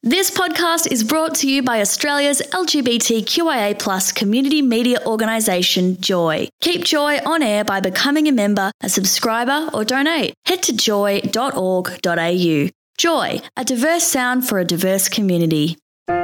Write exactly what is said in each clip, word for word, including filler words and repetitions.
This podcast is brought to you by Australia's L G B T Q I A plus community media organisation, Joy. Keep Joy on air by becoming a member, a subscriber or donate. Head to joy dot org dot a u. Joy, a diverse sound for a diverse community.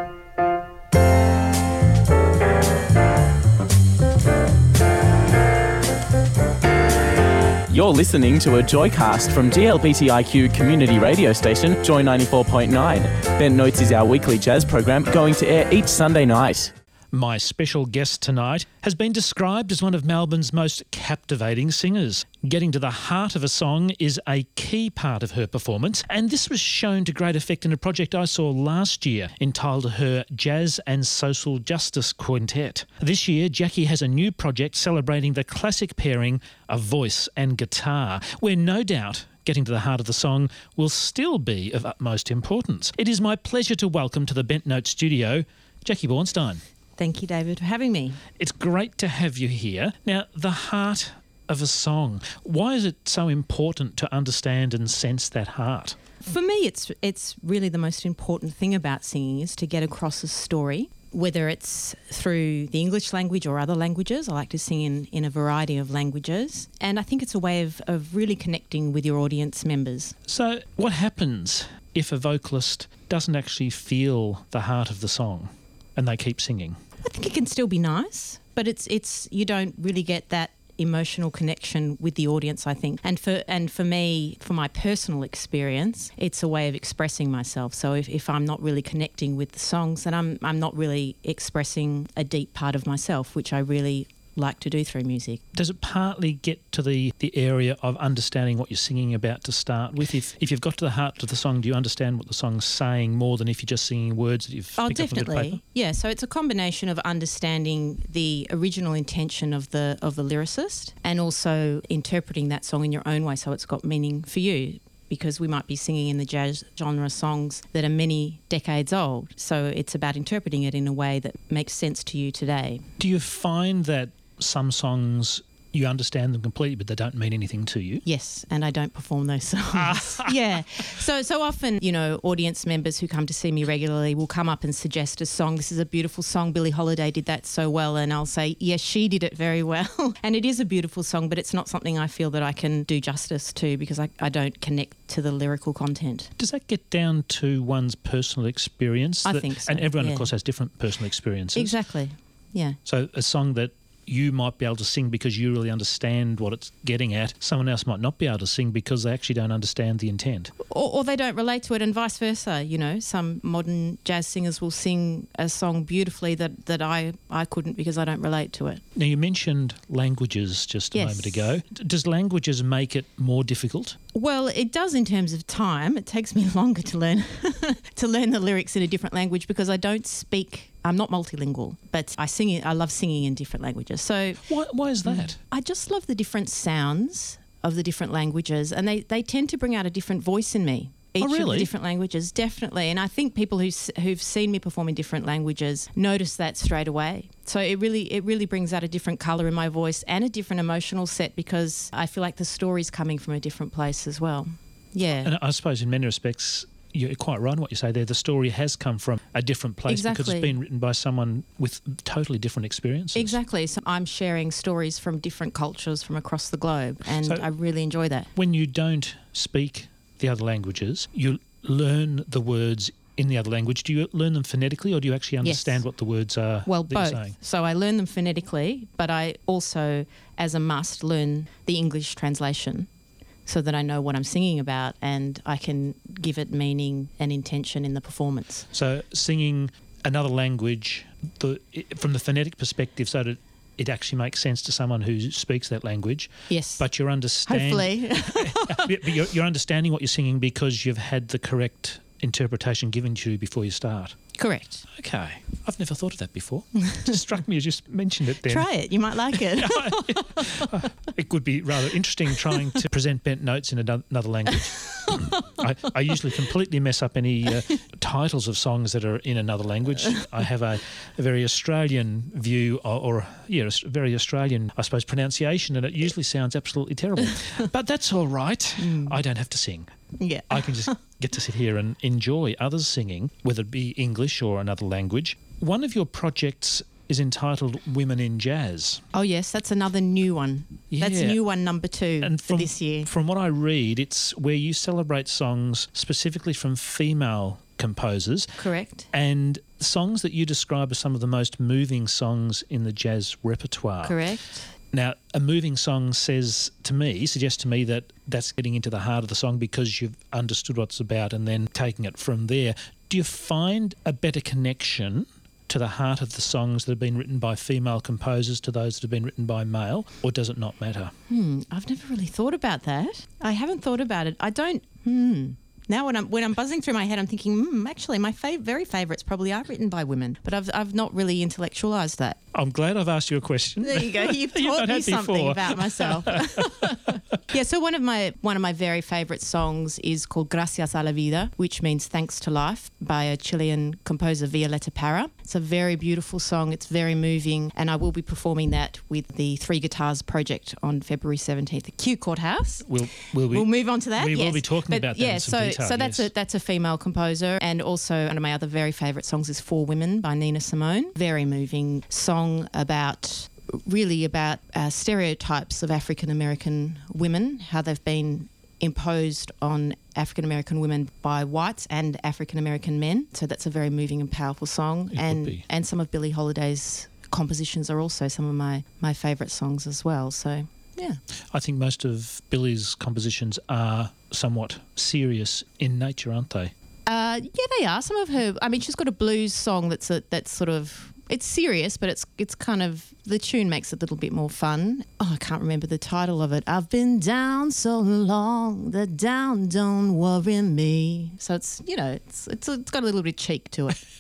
You're listening to a Joycast from G L B T I Q community radio station, Joy ninety-four point nine. Bent Notes is our weekly jazz program going to air each Sunday night. My special guest tonight has been described as one of Melbourne's most captivating singers. Getting to the heart of a song is a key part of her performance, and this was shown to great effect in a project I saw last year entitled her Jazz and Social Justice Quintet. This year, Jackie has a new project celebrating the classic pairing of voice and guitar, where no doubt getting to the heart of the song will still be of utmost importance. It is my pleasure to welcome to the Bent Note studio, Jackie Bornstein. Thank you, David, for having me. It's great to have you here. Now, the heart of a song. Why is it so important to understand and sense that heart? For me, it's it's really the most important thing about singing is to get across a story, whether it's through the English language or other languages. I like to sing in, in a variety of languages. And I think it's a way of, of really connecting with your audience members. So what happens if a vocalist doesn't actually feel the heart of the song and they keep singing? I think it can still be nice, but it's it's you don't really get that emotional connection with the audience, I think. And for and for me, for my personal experience, it's a way of expressing myself. So if, if I'm not really connecting with the songs, then I'm I'm not really expressing a deep part of myself, which I really like to do through music. Does it partly get to the, the area of understanding what you're singing about to start with? If if you've got to the heart of the song, do you understand what the song's saying more than if you're just singing words that you've oh, picked up on a bit of paper? Oh, definitely. Yeah, so it's a combination of understanding the original intention of the of the lyricist and also interpreting that song in your own way so it's got meaning for you. Because we might be singing in the jazz genre songs that are many decades old. So it's about interpreting it in a way that makes sense to you today. Do you find that some songs, you understand them completely, but they don't mean anything to you? Yes, and I don't perform those songs. yeah. So so often, you know, audience members who come to see me regularly will come up and suggest a song. This is a beautiful song. Billie Holiday did that so well. And I'll say, yes, she did it very well. And it is a beautiful song, but it's not something I feel that I can do justice to because I, I don't connect to the lyrical content. Does that get down to one's personal experience? I that, think so, And everyone, yeah. of course, has different personal experiences. Exactly, yeah. So a song that you might be able to sing because you really understand what it's getting at. Someone else might not be able to sing because they actually don't understand the intent. Or, or they don't relate to it, and vice versa. You know, some modern jazz singers will sing a song beautifully that, that I, I couldn't because I don't relate to it. Now, you mentioned languages just a Yes. moment ago. D- Does languages make it more difficult? Well, it does in terms of time. It takes me longer to learn to learn the lyrics in a different language because I don't speak. I'm not multilingual, but I sing. it- I love singing in different languages. So Why, why is that? I just love the different sounds of the different languages, and they, they tend to bring out a different voice in me. Each of really? the different languages, definitely. And I think people who, who've seen me perform in different languages notice that straight away. So it really it really brings out a different colour in my voice and a different emotional set because I feel like the story's coming from a different place as well. Yeah. And I suppose in many respects, you're quite right in what you say there. The story has come from a different place because Exactly. it's been written by someone with totally different experiences. Exactly. So I'm sharing stories from different cultures from across the globe, and So- I really enjoy that. When you don't speak the other languages, you learn the words in the other language. Do you learn them phonetically or do you actually understand Yes. what the words are Well, that both. you're saying? So I learn them phonetically, but I also, as a must, learn the English translation so that I know what I'm singing about and I can give it meaning and intention in the performance. So singing another language the, from the phonetic perspective so that it actually makes sense to someone who speaks that language. Yes. But you're understanding, Hopefully. but you're, you're understanding what you're singing because you've had the correct interpretation given to you before you start. Correct. Okay. I've never thought of that before. It just struck me as you just mentioned it then. Try it. You might like it. It could be rather interesting trying to present Bent Notes in ano- another language. I, I usually completely mess up any uh, titles of songs that are in another language. I have a, a very Australian view or, or yeah, a very Australian, I suppose, pronunciation, and it usually sounds absolutely terrible. But that's all right. Mm. I don't have to sing. Yeah. I can just get to sit here and enjoy others singing, whether it be English or another language. One of your projects is entitled Women in Jazz. Oh, yes, that's another new one. Yeah. That's new one number two And for from, this year. from what I read, it's where you celebrate songs specifically from female composers. Correct. And songs that you describe as some of the most moving songs in the jazz repertoire. Correct. Now, a moving song says to me, suggests to me that that's getting into the heart of the song because you've understood what it's about and then taking it from there. Do you find a better connection to the heart of the songs that have been written by female composers to those that have been written by male, or does it not matter? Hmm, I've never really thought about that. I haven't thought about it. I don't... Hmm. Now when I'm when I'm buzzing through my head, I'm thinking, hmm, actually, my fav- very favourites probably are written by women, but I've I've not really intellectualised that. I'm glad I've asked you a question. There you go. You've You've taught not me had something before. about myself. Yeah, so one of my one of my very favourite songs is called Gracias a la Vida, which means thanks to life, by a Chilean composer, Violeta Parra. It's a very beautiful song. It's very moving, and I will be performing that with the Three Guitars project on February seventeenth at Kew Courthouse. We'll, we'll, be, We'll move on to that. we will yes. be talking But about that yeah, in some so detail, so that's yes. a that's a female composer, and also one of my other very favourite songs is For Women by Nina Simone. Very moving song about really about uh, stereotypes of African American women, how they've been imposed on African American women by whites and African American men. So that's a very moving and powerful song. It would and be. and some of Billie Holiday's compositions are also some of my my favourite songs as well. So yeah. I think most of Billy's compositions are somewhat serious in nature, aren't they? Uh, yeah, they are. Some of her. I mean, she's got a blues song that's a, that's sort of. It's serious, but it's it's kind of the tune makes it a little bit more fun. Oh, I can't remember the title of it. I've been down so long, the down don't worry me. So it's you know it's it's it's got a little bit of cheek to it.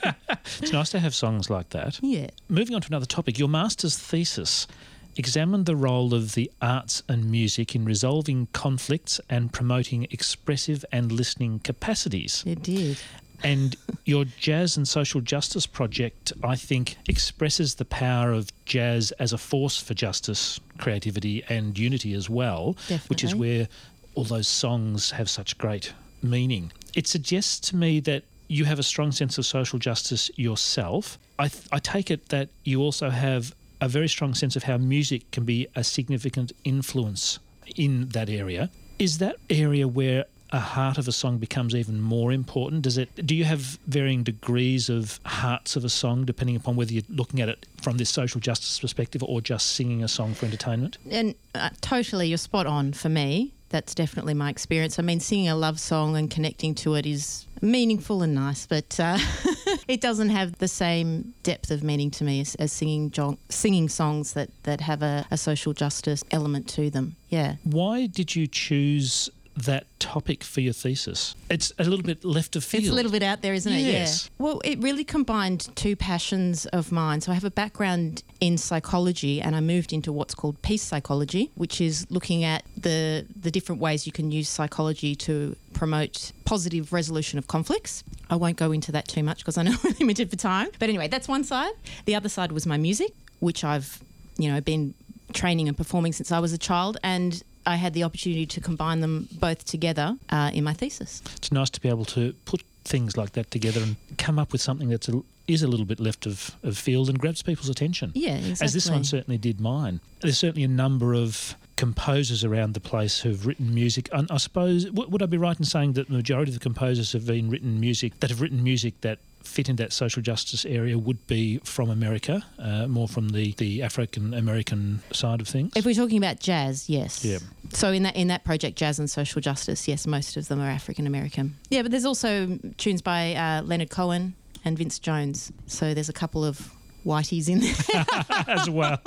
It's nice to have songs like that. Yeah. Moving on to another topic, your master's thesis examined the role of the arts and music in resolving conflicts and promoting expressive and listening capacities. It did. And your Jazz and Social Justice project, I think, expresses the power of jazz as a force for justice, creativity and unity as well, which is Definitely. where all those songs have such great meaning. It suggests to me that you have a strong sense of social justice yourself. I, th- I take it that you also have a very strong sense of how music can be a significant influence in that area. Is that area where a heart of a song becomes even more important? Does it? Do you have varying degrees of hearts of a song depending upon whether you're looking at it from this social justice perspective or just singing a song for entertainment? And uh, totally, you're spot on for me. That's definitely my experience. I mean, singing a love song and connecting to it is meaningful and nice, but uh, it doesn't have the same depth of meaning to me as, as singing jo- singing songs that, that have a, a social justice element to them. Yeah. Why did you choose that topic for your thesis? It's a little bit left of field. It's a little bit out there, isn't it? Yes. Yeah. Well, it really combined two passions of mine. So I have a background in psychology, and I moved into what's called peace psychology, which is looking at the the different ways you can use psychology to promote positive resolution of conflicts. I won't go into that too much because I know we're limited for time. But anyway, that's one side. The other side was my music, which I've, you know, been training and performing since I was a child, and I had the opportunity to combine them both together uh, in my thesis. It's nice to be able to put things like that together and come up with something that's a, is a little bit left of, of field and grabs people's attention. Yeah, exactly. As this one certainly did mine. There's certainly a number of composers around the place who've written music. And I suppose, w- would I be right in saying that the majority of the composers have been written music, that have written music that fit in that social justice area would be from America, uh, more from the, the African-American side of things? If we're talking about jazz, yes. Yeah. So in that in that project, Jazz and Social Justice, yes, most of them are African American. Yeah, but there's also tunes by uh, Leonard Cohen and Vince Jones. So there's a couple of whiteys in there. As well.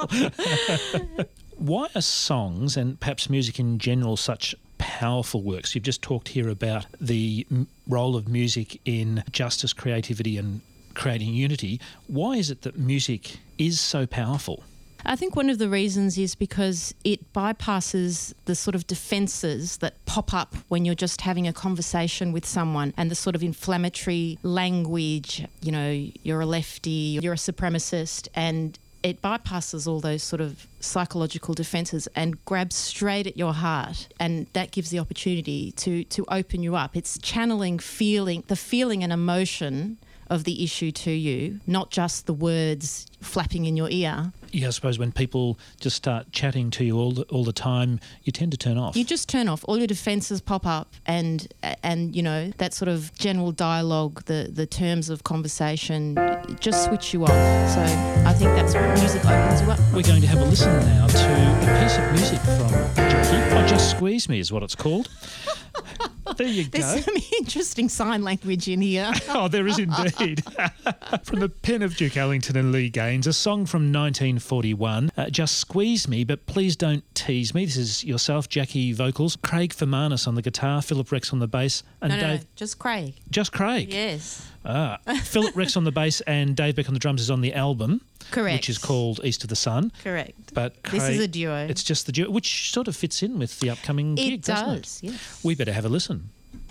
Why are songs and perhaps music in general such powerful works? You've just talked here about the m- role of music in justice, creativity and creating unity. Why is it that music is so powerful? I think one of the reasons is because it bypasses the sort of defences that pop up when you're just having a conversation with someone, and the sort of inflammatory language, you know, you're a lefty, you're a supremacist, and it bypasses all those sort of psychological defences and grabs straight at your heart, and that gives the opportunity to to open you up. It's channeling feeling, the feeling and emotion of the issue to you, not just the words flapping in your ear. Yeah, I suppose when people just start chatting to you all the, all the time, you tend to turn off. You just turn off. All your defences pop up, and and you know that sort of general dialogue, the the terms of conversation, just switch you off. So I think that's what music opens you up. We're going to have a listen now to a piece of music from Jackie. Oh, Just Squeeze Me is what it's called. There you go. There's some interesting sign language in here. Oh, there is indeed. From the pen of Duke Ellington and Lee Gaines, a song from nineteen forty-one, uh, Just Squeeze Me, but Please Don't Tease Me. This is yourself, Jackie, vocals, Craig Fermanus on the guitar, Philip Rex on the bass, and no, no, Dave... no, just Craig. Just Craig? Yes. Ah. Philip Rex on the bass and Dave Beck on the drums is on the album. Correct. Which is called East of the Sun. Correct. But Craig, this is a duo. It's just the duo, which sort of fits in with the upcoming it gig, does, doesn't it? yes. We better have a listen.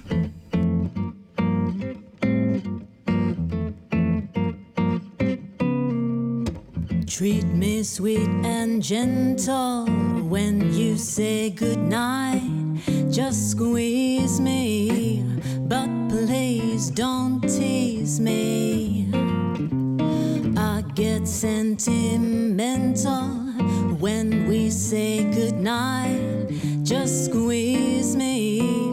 Treat me sweet and gentle when you say goodnight. Just squeeze me, but please don't tease me. I get sentimental when we say goodnight. Just squeeze me.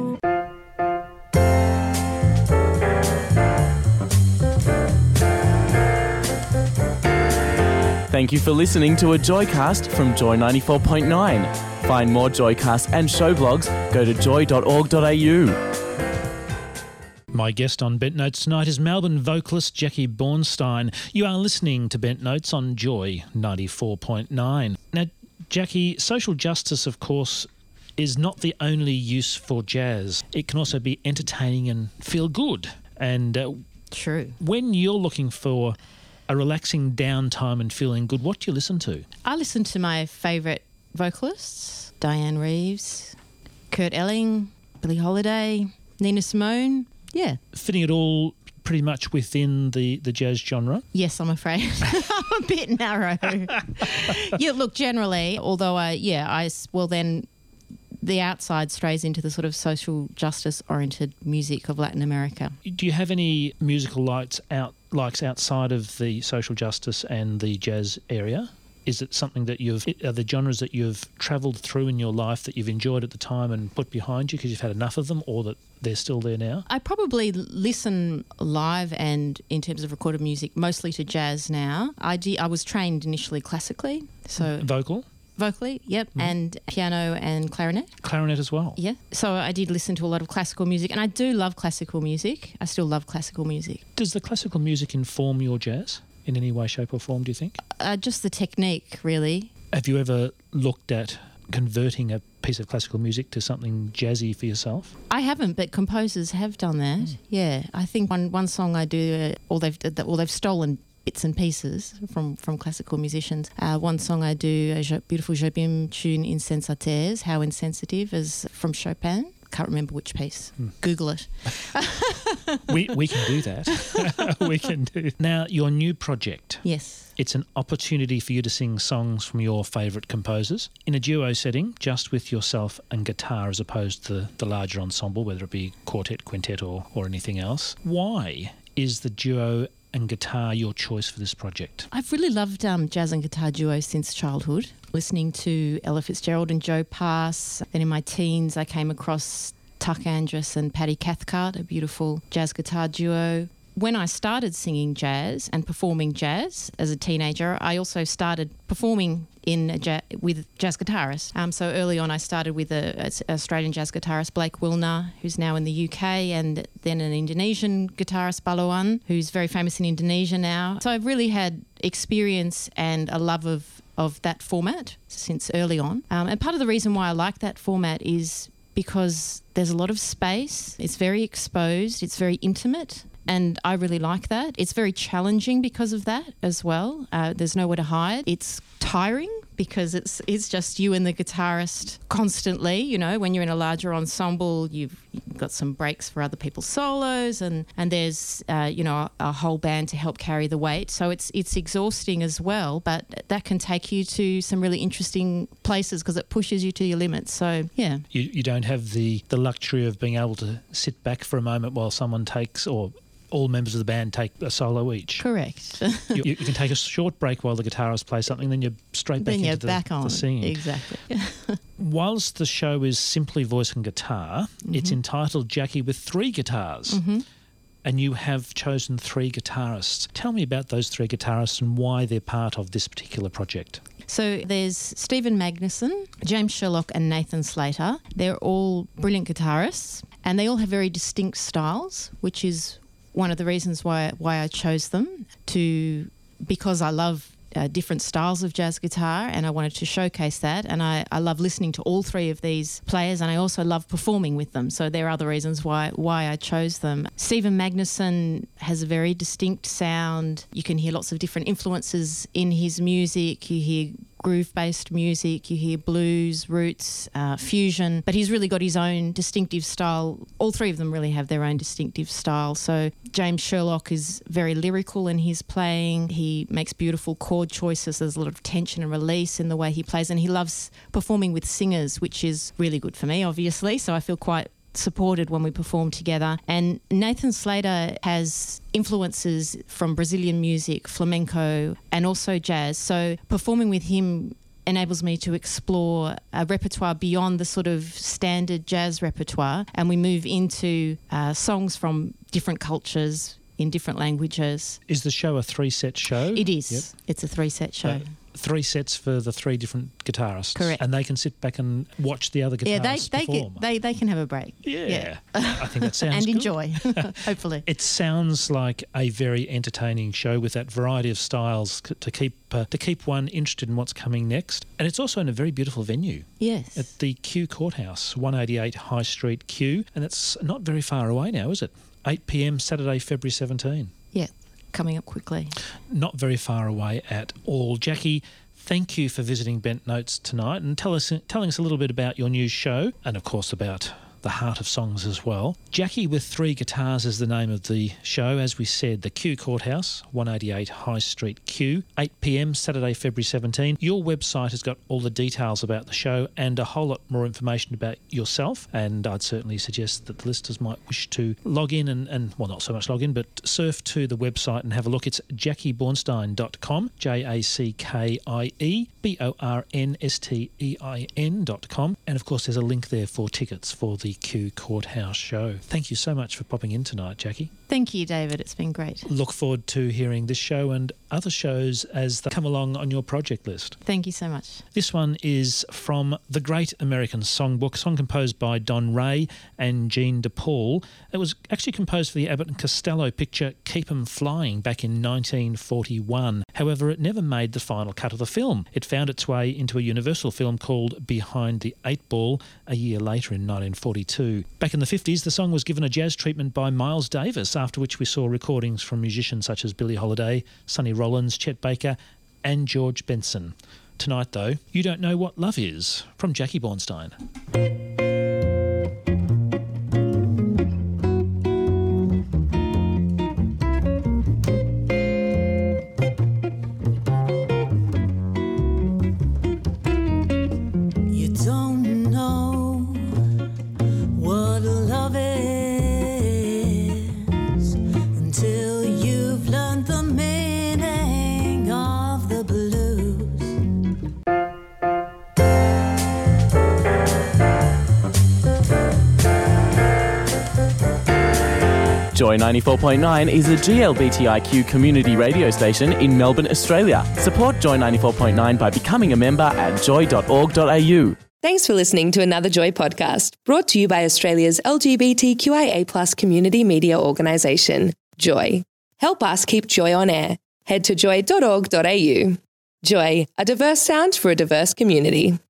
Thank you for listening to a Joycast from Joy ninety-four point nine. Find more Joycasts and show blogs, go to joy dot org dot a u. My guest on Bent Notes tonight is Melbourne vocalist Jackie Bornstein. You are listening to Bent Notes on Joy ninety-four point nine. Now, Jackie, social justice, of course, is not the only use for jazz. It can also be entertaining and feel good. And uh, True. when you're looking for a relaxing downtime and feeling good, what do you listen to? I listen to my favourite vocalists, Diane Reeves, Kurt Elling, Billie Holiday, Nina Simone. Yeah. Fitting it all pretty much within the, the jazz genre? Yes, I'm afraid. I'm a bit narrow. Yeah, look, generally, although I, yeah, I, s- well then the outside strays into the sort of social justice oriented music of Latin America. Do you have any musical lights out likes outside of the social justice and the jazz area? Is it something that you've, are the genres that you've travelled through in your life that you've enjoyed at the time and put behind you because you've had enough of them, or that they're still there now? I probably listen live and in terms of recorded music mostly to jazz now. I, de- I was trained initially classically, so Vocal? vocally, yep, Mm. and piano and clarinet. Clarinet as well? Yeah. So I did listen to a lot of classical music, and I do love classical music. I still love classical music. Does the classical music inform your jazz in any way, shape or form, do you think? Uh, just the technique, really. Have you ever looked at converting a piece of classical music to something jazzy for yourself? I haven't, but composers have done that. Mm. Yeah. I think one, one song I do, uh, or they've or they've stolen bits and pieces from, from classical musicians. Uh, one song I do, a jo- beautiful Jobim tune, Insensatez, How Insensitive, is from Chopin. Can't remember which piece. Hmm. Google it. we we can do that. we can do. Now, your new project. Yes. It's an opportunity for you to sing songs from your favourite composers in a duo setting, just with yourself and guitar, as opposed to the, the larger ensemble, whether it be quartet, quintet, or or anything else. Why is the duo and guitar your choice for this project? I've really loved um, jazz and guitar duos since childhood, listening to Ella Fitzgerald and Joe Pass. Then in my teens I came across Tuck Andrus and Paddy Cathcart, a beautiful jazz guitar duo. When I started singing jazz and performing jazz as a teenager, I also started performing in a ja- with jazz guitarists. Um, so early on I started with an Australian jazz guitarist, Blake Wilner, who's now in the U K, and then an Indonesian guitarist, Baloan, who's very famous in Indonesia now. So I've really had experience and a love of, of that format since early on. Um, and part of the reason why I like that format is because there's a lot of space, it's very exposed, it's very intimate. And I really like that. It's very challenging because of that as well. Uh, there's nowhere to hide. It's tiring because it's it's just you and the guitarist constantly. You know, when you're in a larger ensemble, you've, you've got some breaks for other people's solos, and and there's uh, you know a, a whole band to help carry the weight. So it's it's exhausting as well, but that can take you to some really interesting places because it pushes you to your limits. So yeah, You, you don't have the, the luxury of being able to sit back for a moment while someone takes, or all members of the band take a solo each. correct. You, you can take a short break while the guitarist plays something, then you're straight back then you're into the, back on the singing. exactly. Whilst the show is simply voice and guitar, Mm-hmm. it's entitled Jackie with Three Guitars. Mm-hmm. And you have chosen three guitarists. Tell me about those three guitarists and why they're part of this particular project. So there's Stephen Magnuson, James Sherlock and Nathan Slater. They're all brilliant guitarists and they all have very distinct styles, which is one of the reasons why why I chose them, to because I love uh, different styles of jazz guitar and I wanted to showcase that, and I, I love listening to all three of these players and I also love performing with them, so there are other reasons why why I chose them. Stephen Magnuson has a very distinct sound. You can hear lots of different influences in his music. You hear groove-based music, you hear blues, roots, uh, fusion, but he's really got his own distinctive style. All three of them really have their own distinctive style. So James Sherlock is very lyrical in his playing. He makes beautiful chord choices. There's a lot of tension and release in the way he plays, and he loves performing with singers, which is really good for me, obviously, so I feel quite supported when we perform together. And Nathan Slater has influences from Brazilian music, flamenco, and also jazz. So performing with him enables me to explore a repertoire beyond the sort of standard jazz repertoire, and we move into uh, songs from different cultures in different languages. Is the show a three-set show? It is. Yep. It's a three-set show. Uh, three sets for the three different guitarists. Correct. And they can sit back and watch the other guitarists Yeah, they they, perform. get, they they can have a break. Yeah. Yeah. I think that sounds and good. enjoy, hopefully. It sounds like a very entertaining show with that variety of styles c- to keep uh, to keep one interested in what's coming next. And it's also in a very beautiful venue Yes. at the Kew Courthouse, one eighty-eight High Street, Kew. And it's not very far away now, is it? eight p.m. Saturday, February seventeenth. Yeah, coming up quickly. Not very far away at all. Jackie, thank you for visiting Bent Notes tonight and tell us, telling us a little bit about your new show and, of course, about the heart of songs as well. Jackie with Three Guitars is the name of the show. As we said, the Kew Courthouse, one eighty-eight High Street, Kew, eight p.m. Saturday, February seventeenth. Your website has got all the details about the show and a whole lot more information about yourself, and I'd certainly suggest that the listeners might wish to log in and, and well, not so much log in, but surf to the website and have a look. It's jackie bornstein dot com, J A C K I E B O R N S T E I N dot com, and of course there's a link there for tickets for the Kew Courthouse show. Thank you so much for popping in tonight, Jackie. Thank you, David. It's been great. Look forward to hearing this show and other shows as they come along on your project list. Thank you so much. This one is from the Great American Songbook, song composed by Don Ray and Jean DePaul. It was actually composed for the Abbott and Costello picture Keep 'Em Flying back in nineteen forty-one. However, it never made the final cut of the film. It found its way into a Universal film called Behind the Eight Ball a year later in nineteen forty-two. Back in the fifties, the song was given a jazz treatment by Miles Davis, after which we saw recordings from musicians such as Billie Holiday, Sonny Rollins, Chet Baker and George Benson. Tonight, though, You Don't Know What Love Is, from Jackie Bornstein. You don't know what love is until you've learned the meaning of the blues. Joy ninety-four point nine is a G L B T I Q community radio station in Melbourne, Australia. Support Joy ninety-four point nine by becoming a member at joy dot org dot a u. Thanks for listening to another Joy podcast, brought to you by Australia's L G B T Q I A plus community media organisation, Joy. Help us keep Joy on air. Head to joy dot org dot a u. Joy, a diverse sound for a diverse community.